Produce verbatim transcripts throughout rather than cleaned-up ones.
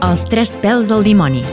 Els tres pèls del dimoni.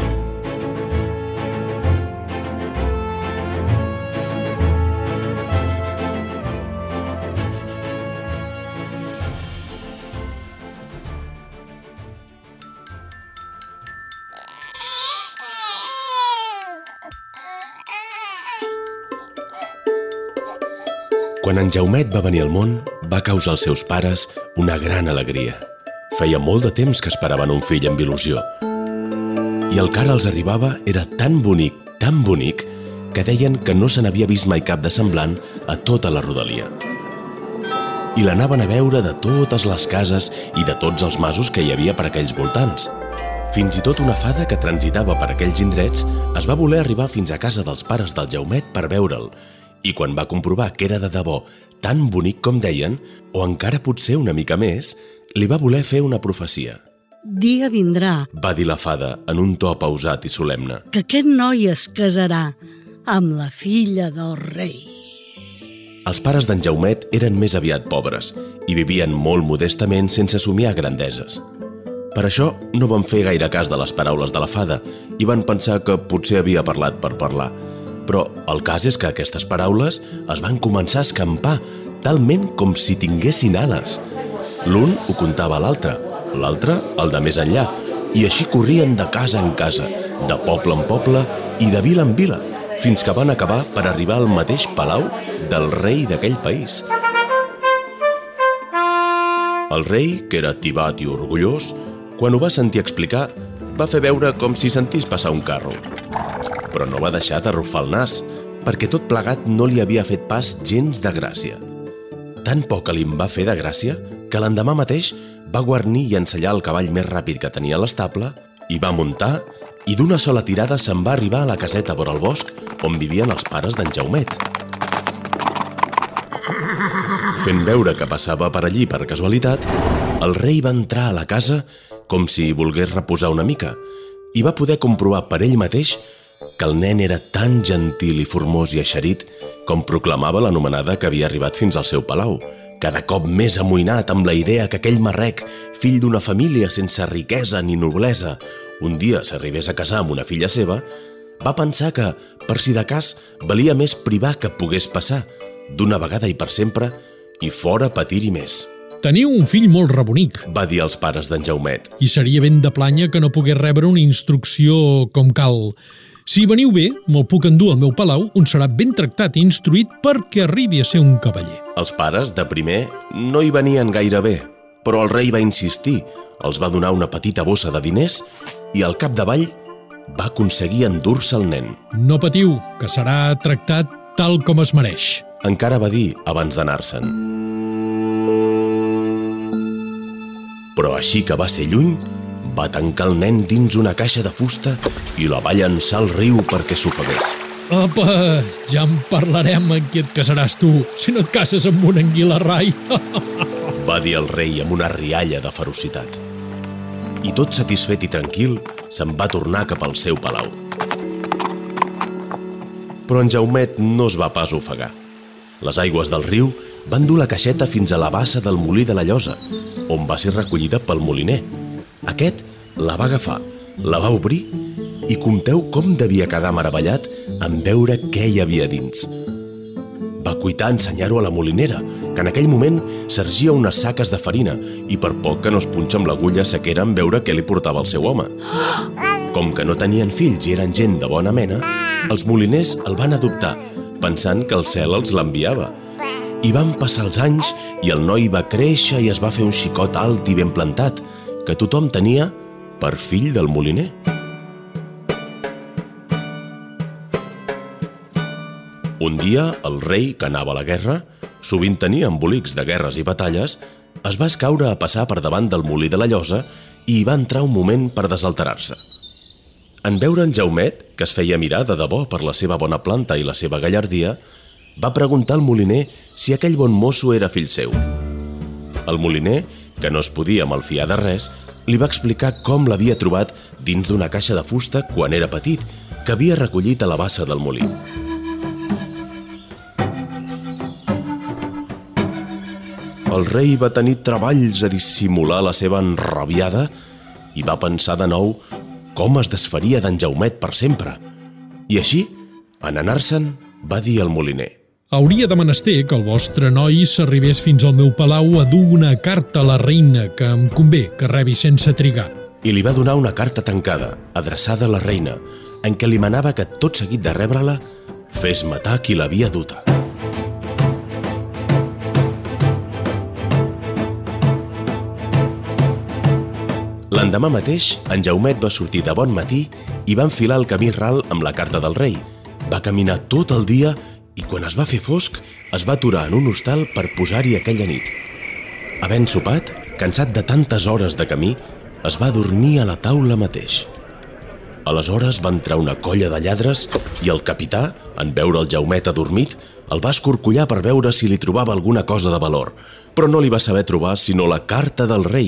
Quan en Jaumet va venir al món, va causar als seus pares una gran alegria. Feia molt de temps que esperaven un fill amb il·lusió. I el que ara els arribava era tan bonic, tan bonic, que deien que no se n'havia vist mai cap de semblant a tota la rodalia. I l'anaven a veure de totes les cases i de tots els masos que hi havia per aquells voltants. Fins i tot una fada que transitava per aquells indrets es va voler arribar fins a casa dels pares del Jaumet per veure'l, i quan va comprovar que era de debò tan bonic com deien, o encara potser una mica més, li va voler fer una profecia. Dia vindrà, va dir la fada en un to pausat i solemne, que aquest noi es casarà amb la filla del rei. Els pares d'en Jaumet eren més aviat pobres i vivien molt modestament sense somiar grandeses. Per això no van fer gaire cas de les paraules de la fada i van pensar que potser havia parlat per parlar. Però el cas és que aquestes paraules es van començar a escampar, talment com si tinguessin ales. L'un ho contava a l'altre, l'altre el de més enllà, i així corrien de casa en casa, de poble en poble i de vila en vila, fins que van acabar per arribar al mateix palau del rei d'aquell país. El rei, que era tibat i orgullós, quan ho va sentir explicar, va fer veure com si sentís passar un carro. Però no va deixar d'arrufar el nas, perquè tot plegat no li havia fet pas gens de gràcia. Tan poc li en va fer de gràcia que l'endemà mateix va guarnir i ensellar el cavall més ràpid que tenia a l'estable, i va muntar, i d'una sola tirada se'n va arribar a la caseta vora el bosc on vivien els pares d'en Jaumet. Fent veure que passava per allí per casualitat, el rei va entrar a la casa com si volgués reposar una mica i va poder comprovar per ell mateix que el nen era tan gentil i formós i eixerit com proclamava l'anomenada que havia arribat fins al seu palau, cada cop més amoïnat amb la idea que aquell marrec, fill d'una família sense riquesa ni noblesa, un dia s'arribés a casar amb una filla seva, va pensar que, per si de cas, valia més privar que pogués passar, d'una vegada i per sempre, i fora patir-hi més. Teniu un fill molt rebonic, va dir als pares d'en Jaumet. I seria ben de planya que no pogués rebre una instrucció com cal. Si veniu bé, me'l puc endur al meu palau, on serà ben tractat i instruït perquè arribi a ser un cavaller. Els pares, de primer, no hi venien gaire bé, però el rei va insistir, els va donar una petita bossa de diners i al capdavall va aconseguir endur-se el nen. No patiu, que serà tractat tal com es mereix. Encara va dir abans d'anar-se'n. Però així que va ser lluny, va tancar el nen dins una caixa de fusta i la va llançar al riu perquè s'ofegués. Apa, ja en parlarem en qui et casaràs tu, si no et cases amb un anguila rai. Va dir el rei amb una rialla de ferocitat. I tot satisfet i tranquil, se'n va tornar cap al seu palau. Però en Jaumet no es va pas ofegar. Les aigües del riu van dur la caixeta fins a la bassa del molí de la Llosa, on va ser recollida pel moliner. Aquest la va agafar, la va obrir i compteu com devia quedar meravellat en veure què hi havia dins. Va cuitar a ensenyar-ho a la molinera, que en aquell moment s'ergia unes saques de farina i per poc que no es punxa amb l'agulla s'aquera en veure què li portava el seu home. Com que no tenien fills i eren gent de bona mena, els moliners el van adoptar, pensant que el cel els l'enviava. I van passar els anys i el noi va créixer i es va fer un xicot alt i ben plantat, que tothom tenia per fill del moliner. Un dia, el rei, que anava a la guerra, sovint tenia embolics de guerres i batalles, es va escaure a passar per davant del molí de la Llosa i hi va entrar un moment per desalterar-se. En veure en Jaumet, que es feia mirar de debò per la seva bona planta i la seva gallardia, va preguntar al moliner si aquell bon mosso era fill seu. El moliner, que no es podia malfiar de res, li va explicar com l'havia trobat dins d'una caixa de fusta quan era petit, que havia recollit a la bassa del molí. El rei va tenir treballs a dissimular la seva enrabiada i va pensar de nou com es desfaria d'en Jaumet per sempre. I així, en anar-se'n, va dir al moliner: Hauria de menester que el vostre noi s'arribés fins al meu palau a dur una carta a la reina que em convé que rebi sense trigar. I li va donar una carta tancada, adreçada a la reina, en què li manava que tot seguit de rebre-la fes matar qui l'havia duta. L'endemà mateix, en Jaumet va sortir de bon matí i va enfilar el camí ral amb la carta del rei. Va caminar tot el dia i quan es va fer fosc es va aturar en un hostal per posar-hi aquella nit. Havent sopat, cansat de tantes hores de camí, es va dormir a la taula mateix. Aleshores va entrar una colla de lladres i el capità, en veure el Jaumet adormit, el va escorcollar per veure si li trobava alguna cosa de valor, però no li va saber trobar sinó la carta del rei.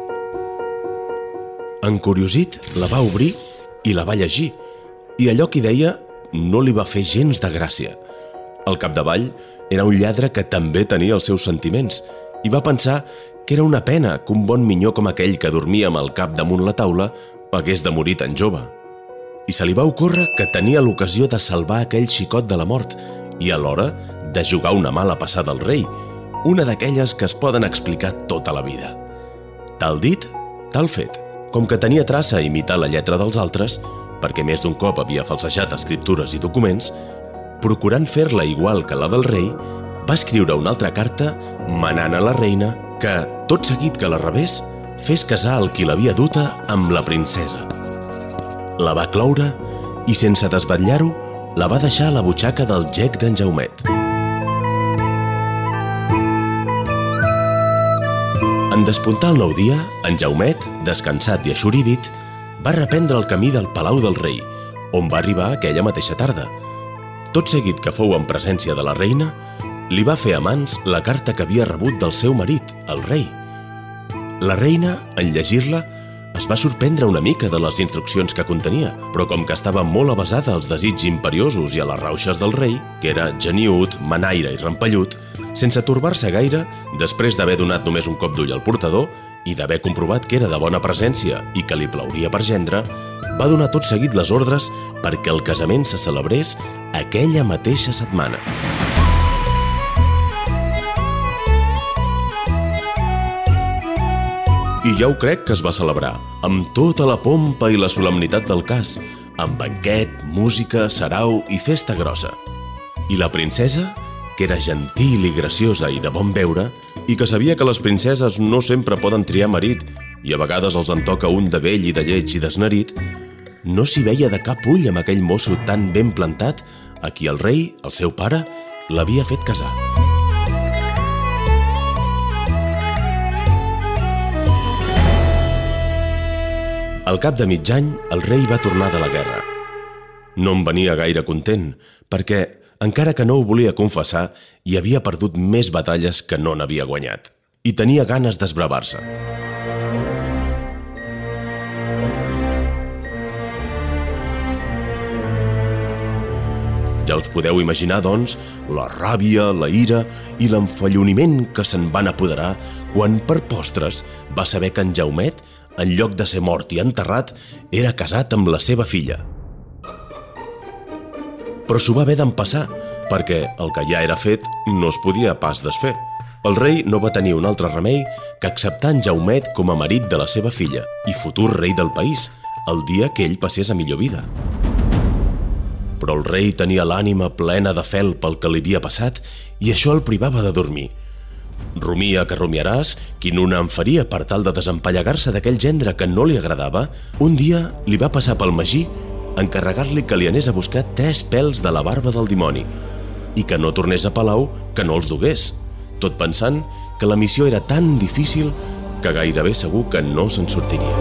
Encuriosit, la va obrir i la va llegir, i allò que hi deia no li va fer gens de gràcia. Al capdavall, era un lladre que també tenia els seus sentiments i va pensar que era una pena que un bon minyó com aquell que dormia amb el cap damunt la taula hagués de morir tan jove. I se li va ocórrer que tenia l'ocasió de salvar aquell xicot de la mort i alhora de jugar una mala passada al rei, una d'aquelles que es poden explicar tota la vida. Tal dit, tal fet. Com que tenia traça a imitar la lletra dels altres, perquè més d'un cop havia falsejat escriptures i documents, procurant fer-la igual que la del rei, va escriure una altra carta manant a la reina que, tot seguit que la rebés, fes casar el qui l'havia duta amb la princesa. La va cloure i, sense desvetllar-ho, la va deixar a la butxaca del gec d'en Jaumet. En despuntar el nou dia, en Jaumet, descansat i aixorívit, va reprendre el camí del palau del rei, on va arribar aquella mateixa tarda. Tot seguit que fou en presència de la reina, li va fer a mans la carta que havia rebut del seu marit, el rei. La reina, en llegir-la, es va sorprendre una mica de les instruccions que contenia, però com que estava molt avesada als desigs imperiosos i a les rauxes del rei, que era geniüt, manaire i rampellut, sense torbar-se gaire, després d'haver donat només un cop d'ull al portador i d'haver comprovat que era de bona presència i que li plauria per gendre, va donar tot seguit les ordres perquè el casament se celebrés aquella mateixa setmana. I ja ho crec que es va celebrar, amb tota la pompa i la solemnitat del cas, amb banquet, música, sarau i festa grossa. I la princesa, que era gentil i graciosa i de bon veure, i que sabia que les princeses no sempre poden triar marit i a vegades els en toca un de vell i de lleig i desnerit, no s'hi veia de cap ull amb aquell mosso tan ben plantat a qui el rei, el seu pare, l'havia fet casar. Al cap de mig any, el rei va tornar de la guerra. No em venia gaire content, perquè, encara que no ho volia confessar, hi havia perdut més batalles que no n'havia guanyat. I tenia ganes d'esbravar-se. Ja us podeu imaginar, doncs, la ràbia, la ira i l'enfalloniment que se'n van apoderar quan, per postres, va saber que en Jaumet, en lloc de ser mort i enterrat, era casat amb la seva filla. Però s'ho va haver d'empassar, perquè el que ja era fet no es podia pas desfer. El rei no va tenir un altre remei que acceptar en Jaumet com a marit de la seva filla i futur rei del país, el dia que ell passés a millor vida. Però el rei tenia l'ànima plena de fel pel que li havia passat i això el privava de dormir. Rumia que rumiaràs, quin una en faria per tal de desempallegar-se d'aquell gendre que no li agradava, un dia li va passar pel magí encarregar-li que li anés a buscar tres pèls de la barba del dimoni i que no tornés a palau que no els dugués, tot pensant que la missió era tan difícil que gairebé segur que no se'n sortiria.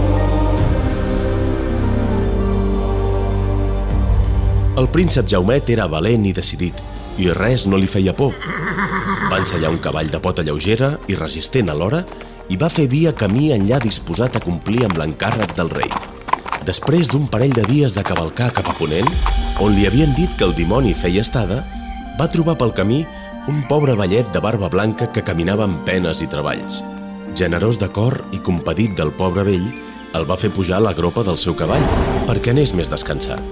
El príncep Jaumet era valent i decidit i res no li feia por. Va ensenyar un cavall de pota lleugera i resistent alhora i va fer via camí enllà disposat a complir amb l'encàrrec del rei. Després d'un parell de dies de cavalcar cap a Ponent, on li havien dit que el dimoni feia estada, va trobar pel camí un pobre vellet de barba blanca que caminava amb penes i treballs. Generós de cor i compadit del pobre vell, el va fer pujar a la gropa del seu cavall perquè anés més descansat.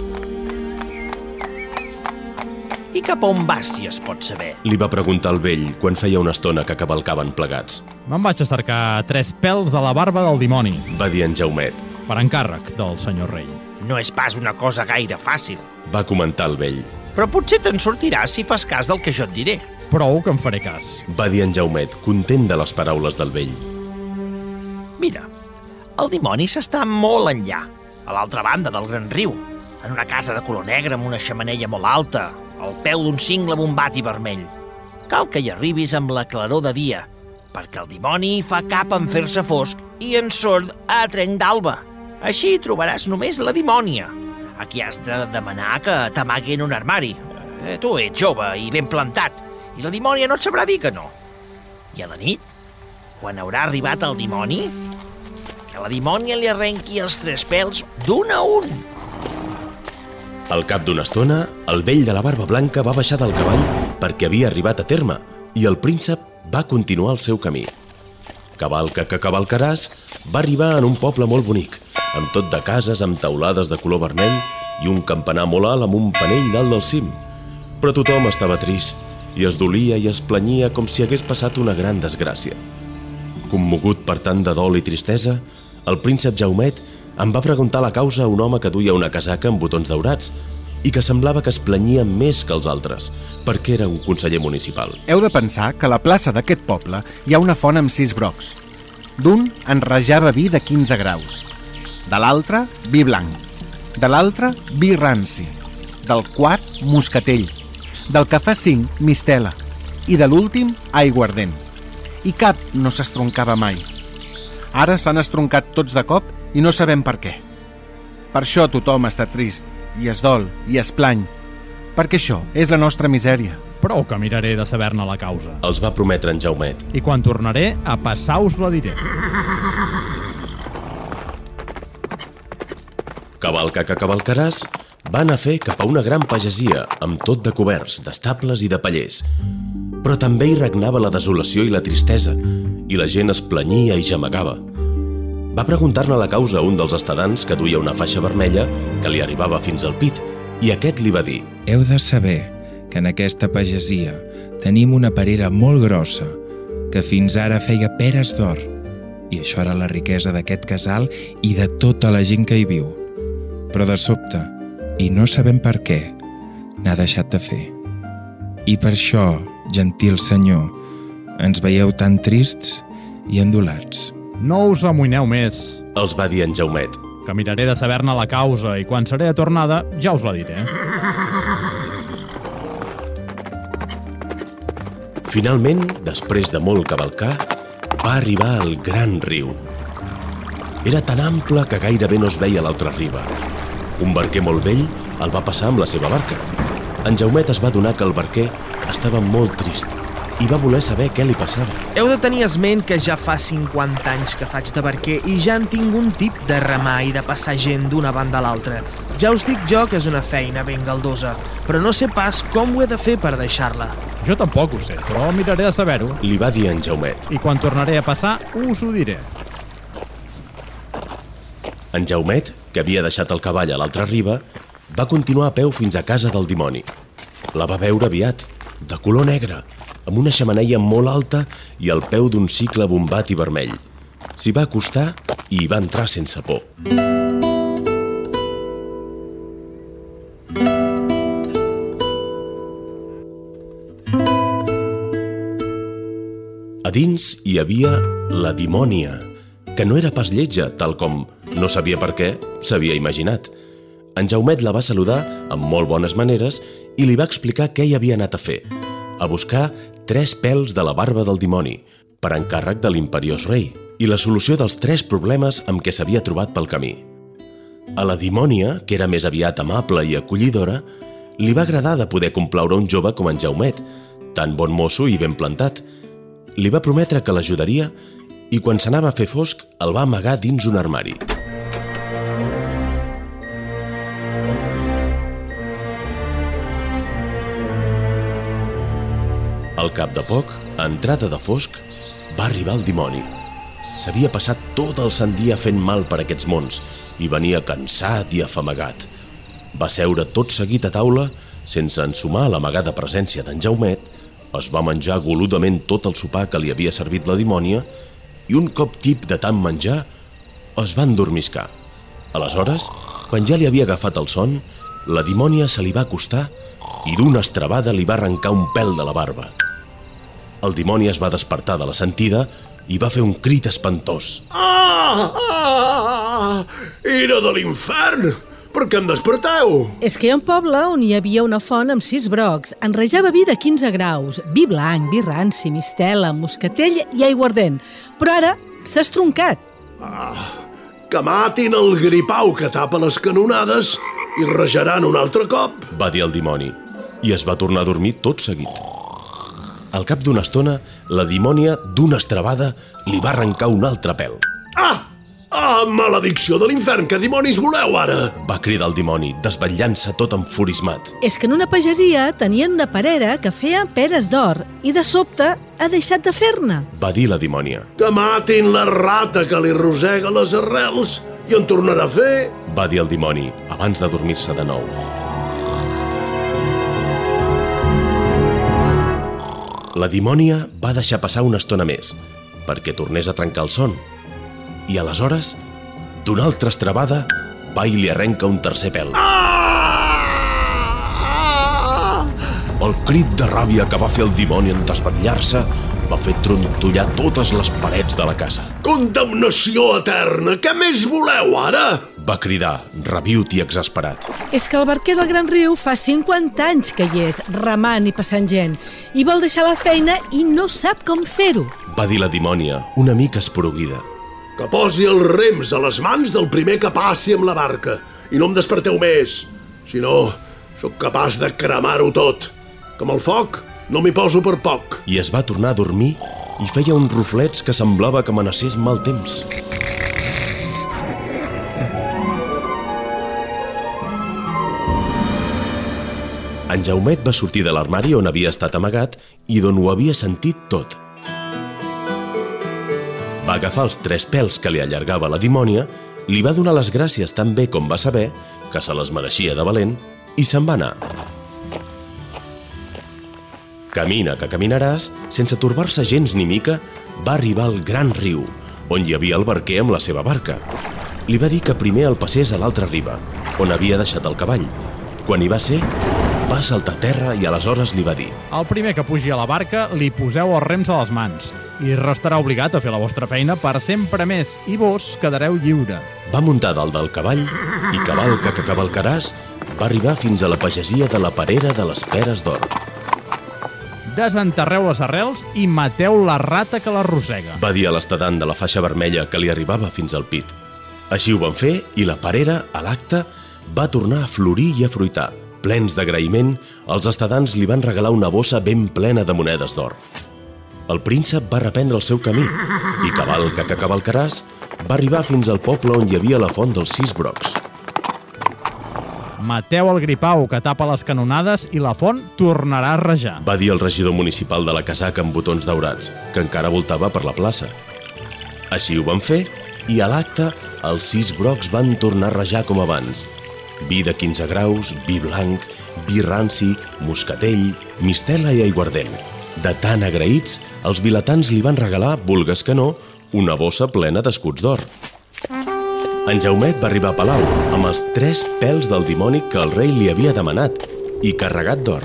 I cap on vas, si es pot saber? Li va preguntar el vell quan feia una estona que cavalcaven plegats. Me'n vaig a cercar tres pèls de la barba del dimoni, Va dir en Jaumet. per encàrrec del senyor rei. No és pas una cosa gaire fàcil, Va comentar el vell. però potser te'n sortiràs si fas cas del que jo et diré. Prou que em faré cas. Va dir en Jaumet, content de les paraules del vell. Mira, el dimoni s'està molt enllà, a l'altra banda del gran riu, en una casa de color negre amb una xemeneia molt alta, al peu d'un cingle bombat i vermell. Cal que hi arribis amb la claror de dia, perquè el dimoni fa cap en fer-se fosc i en sord a trenc d'alba. Així trobaràs només la dimònia. Aquí has de demanar que t'amagui en un armari. Eh, tu ets jove i ben plantat, i la dimònia no et sabrà dir que no. I a la nit, quan haurà arribat el dimoni, que la dimònia li arrenqui els tres pèls d'un a un. Al cap d'una estona, el vell de la barba blanca va baixar del cavall perquè havia arribat a terme i el príncep va continuar el seu camí. Cavalca que cavalcaràs va arribar en un poble molt bonic, amb tot de cases amb teulades de color vermell i un campanar molt alt amb un panell dalt del cim. Però tothom estava trist i es dolia i es planyia com si hagués passat una gran desgràcia. Commogut per tant de dol i tristesa, el príncep Jaumet em va preguntar la causa a un home que duia una casaca amb botons daurats i que semblava que es planyia més que els altres, perquè era un conseller municipal. Heu de pensar que a la plaça d'aquest poble hi ha una font amb sis brocs. D'un enrejava vi de quinze graus, de l'altre vi blanc, de l'altre vi ranci, del quart moscatell, del que fa cinc mistela i de l'últim aiguardent. I cap no s'estroncava mai. Ara s'han estroncat tots de cop i no sabem per què. Per això tothom està trist i es dol i es plany, perquè això és la nostra misèria. Prou que miraré de saber-ne la causa. Els va prometre en Jaumet. I quan tornaré, a passar us la diré. Cavalca que cavalcaràs va anar a fer cap a una gran pagesia amb tot de coberts, d'estables i de pallers. Però també hi regnava la desolació i la tristesa, i la gent es planyia i gemegava. Va preguntar-ne la causa a un dels estadants que duia una faixa vermella que li arribava fins al pit, i aquest li va dir: Heu de saber que en aquesta pagesia tenim una perera molt grossa que fins ara feia peres d'or, i això era la riquesa d'aquest casal i de tota la gent que hi viu. Però de sobte, i no sabem per què, n'ha deixat de fer. I per això, gentil senyor, ens veieu tan trists i endolats. No us amoïneu més, Els va dir en Jaumet. que miraré de saber-ne la causa i quan seré a tornada ja us la diré. Finalment, després de molt cavalcar, va arribar al gran riu. Era tan ample que gairebé no es veia a l'altra riba. Un barquer molt vell el va passar amb la seva barca. En Jaumet es va adonar que el barquer estava molt trist i va voler saber què li passava. Heu de tenir esment que ja fa cinquanta anys que faig de barquer i ja en tinc un tip de remar i de passar gent d'una banda a l'altra. Ja us dic jo que és una feina ben galdosa, però no sé pas com ho he de fer per deixar-la. Jo tampoc ho sé, però miraré de saber-ho. Li va dir en Jaumet. I quan tornaré a passar, us ho diré. En Jaumet, que havia deixat el cavall a l'altra riba, va continuar a peu fins a casa del dimoni. La va veure aviat, de color negre, amb una xemeneia molt alta i al peu d'un cicle bombat i vermell. S'hi va acostar i hi va entrar sense por. A dins hi havia la dimònia, que no era pas lletja, tal com, no sabia per què, s'havia imaginat. En Jaumet la va saludar amb molt bones maneres i li va explicar què hi havia anat a fer, a buscar tres pèls de la barba del dimoni, per encàrrec de l'imperiós rei, i la solució dels tres problemes amb què s'havia trobat pel camí. A la dimònia, que era més aviat amable i acollidora, li va agradar de poder complaure un jove com en Jaumet, tan bon mosso i ben plantat. Li va prometre que l'ajudaria i quan s'anava a fer fosc el va amagar dins un armari. Al cap de poc, a entrada de fosc, va arribar el dimoni. s'havia passat tot el sant dia fent mal per aquests mons i venia cansat i afamagat. Va seure tot seguit a taula, sense ensumar l'amagada presència d'en Jaumet, es va menjar goludament tot el sopar que li havia servit la dimònia i un cop tip de tant menjar es va endormiscar. Aleshores, quan ja li havia agafat el son, la dimònia se li va acostar i d'una estrabada li va arrencar un pèl de la barba. El dimoni es va despertar de la sentida i va fer un crit espantós. Ah! Ah! Era de l'infern! Per què em desperteu? És que hi ha un poble on hi havia una font amb sis brocs, enrejava vi de quinze graus, vi blanc, vi ranci, mistela, moscatell i aiguardent, però ara s'ha estroncat. Ah, que matin el gripau que tapa les canonades i rejaran un altre cop, va dir el dimoni, i es va tornar a dormir tot seguit. Al cap d'una estona, la dimònia, d'una estrabada, li va arrencar un altre pèl. Ah! Ah, maledicció de l'infern, que dimonis voleu ara? Va cridar el dimoni, desvetllant-se tot enfurismat. És que en una pagesia tenien una perera que feia peres d'or i de sobte ha deixat de fer-ne. Va dir la dimònia. Que matin la rata que li rosega les arrels i en tornarà a fer, va dir el dimoni, abans de dormir-se de nou. La dimònia va deixar passar una estona més, perquè tornés a trencar el son. I aleshores, d'una altra estrabada, va i li arrenca un tercer pèl. Ah! El crit de ràbia que va fer el dimoni en desvetllar-se va fer trontollar totes les parets de la casa. Condemnació eterna! Què més voleu ara? Va cridar, rabiüt i exasperat. És que el barquer del Gran Riu fa cinquanta anys que hi és, remant i passant gent, i vol deixar la feina i no sap com fer-ho. Va dir la dimònia, una mica esporuguida. Que posi els rems a les mans del primer que passi amb la barca i no em desperteu més. Si no, sóc capaç de cremar-ho tot. Que amb el foc no m'hi poso per poc. I es va tornar a dormir i feia uns ruflets que semblava que amenacés mal temps. En Jaumet va sortir de l'armari on havia estat amagat i d'on ho havia sentit tot. Va agafar els tres pèls que li allargava la dimònia, li va donar les gràcies tan bé com va saber, que se les mereixia de valent, i se'n va anar. Camina que caminaràs, sense torbar-se gens ni mica, va arribar al Gran Riu, on hi havia el barquer amb la seva barca. Li va dir que primer el passés a l'altra riba, on havia deixat el cavall. Quan hi va ser, va saltar a terra i aleshores li va dir: Al primer que pugi a la barca li poseu els rems a les mans i restarà obligat a fer la vostra feina per sempre més i vos quedareu lliure. Va muntar dalt del cavall i cavalca que cavalcaràs va arribar fins a la pagesia de la Perera de les Peres d'Or. Desenterreu les arrels i mateu la rata que les rosega, va dir a l'estadant de la faixa vermella que li arribava fins al pit. Així ho van fer i la Perera, a l'acte, va tornar a florir i a fruitar. Plens d'agraïment, els estadants li van regalar una bossa ben plena de monedes d'or. El príncep va reprendre el seu camí i, cavalca que cavalcaràs, va arribar fins al poble on hi havia la font dels sis brocs. Mateu el gripau que tapa les canonades i la font tornarà a rajar, va dir el regidor municipal de la casaca amb botons daurats, que encara voltava per la plaça. Així ho van fer i, a l'acte, els sis brocs van tornar a rajar com abans. Vi de quinze graus, vi blanc, vi ranci, moscatell, mistela i aiguardent. De tan agraïts, els vilatans li van regalar, vulgues que no, una bossa plena d'escuts d'or. En Jaumet va arribar a palau amb els tres pèls del dimoni que el rei li havia demanat i carregat d'or.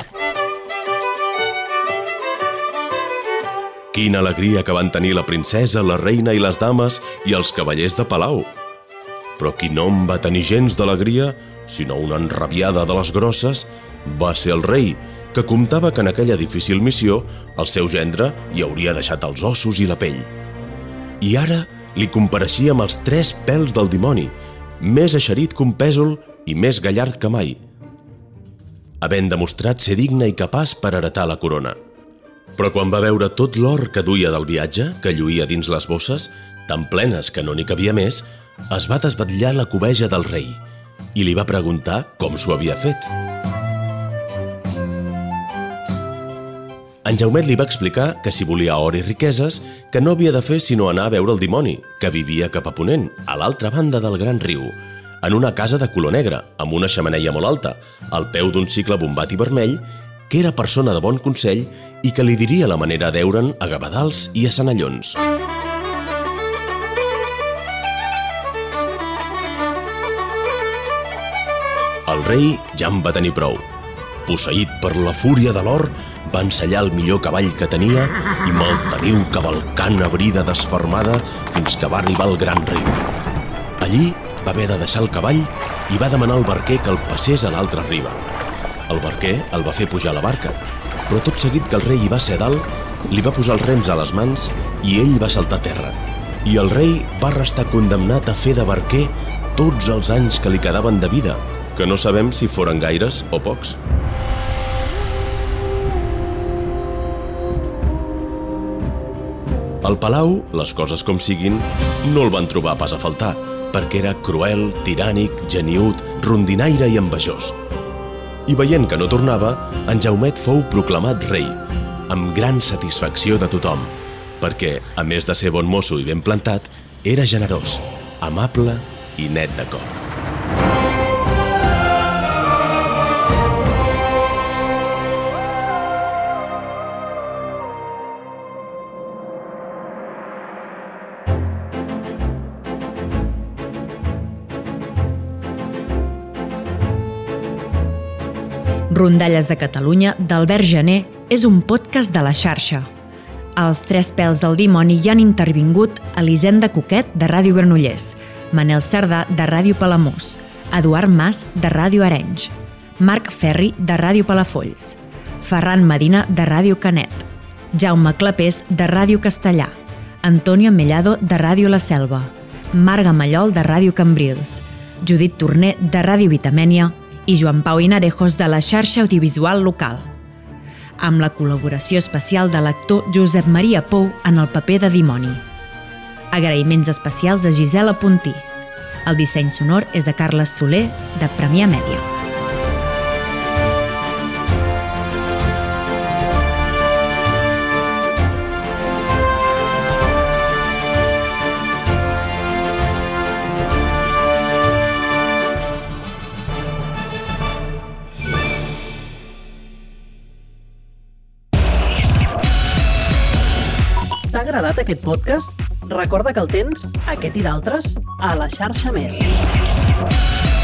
Quina alegria que van tenir la princesa, la reina i les dames i els cavallers de palau. Però qui no en va tenir gens d'alegria, sinó una enrabiada de les grosses, va ser el rei, que comptava que en aquella difícil missió el seu gendre hi hauria deixat els ossos i la pell. I ara li compareixia amb els tres pèls del dimoni, més eixerit que un pèsol i més gallard que mai, havent demostrat ser digne i capaç per heretar la corona. Però quan va veure tot l'or que duia del viatge, que lluïa dins les bosses, tan plenes que no n'hi cabia més, es va desvetllar la cobeja del rei i li va preguntar com s'ho havia fet. En Jaumet li va explicar que si volia or i riqueses, que no havia de fer sinó anar a veure el dimoni, que vivia cap a ponent, a l'altra banda del gran riu, en una casa de color negre, amb una xemeneia molt alta, al peu d'un cicle bombat i vermell, que era persona de bon consell i que li diria la manera d'eure'n a Gavadals i a Senallons. El rei ja en va tenir prou. Posseït per la fúria de l'or, va ensellar el millor cavall que tenia i me'l teniu cavalcant a brida desfermada fins que va arribar al gran riu. Allí va haver de deixar el cavall i va demanar al barquer que el passés a l'altra riba. El barquer el va fer pujar a la barca, però tot seguit que el rei hi va ser a dalt, li va posar els rems a les mans i ell va saltar a terra. I el rei va restar condemnat a fer de barquer tots els anys que li quedaven de vida, que no sabem si foren gaires o pocs. Al palau, les coses com siguin, no el van trobar pas a faltar, perquè era cruel, tirànic, geniüt, rondinaire i envejós. I veient que no tornava, en Jaumet fou proclamat rei, amb gran satisfacció de tothom, perquè, a més de ser bon mosso i ben plantat, era generós, amable i net de cor. Rondalles de Catalunya d'Albert Gené és un podcast de la xarxa. Als Tres Pèls del Dimoni hi han intervingut Elisenda Coquet, de Ràdio Granollers, Manel Cerdà, de Ràdio Palamós, Eduard Mas, de Ràdio Arenys, Marc Ferri, de Ràdio Palafolls, Ferran Medina, de Ràdio Canet, Jaume Clapés, de Ràdio Castellà, Antonio Mellado, de Ràdio La Selva, Marga Mallol, de Ràdio Cambrils, Judit Torner, de Ràdio Vitamènia, i Joan Pau Inarejos, de la xarxa audiovisual local, amb la col·laboració especial de l'actor Josep Maria Pou en el paper de dimoni. Agraïments especials a Gisela Puntí. El disseny sonor és de Carles Soler, de Premià Mèdia. T'ha agradat aquest podcast? Recorda que el tens, aquest i d'altres, a la xarxa Més.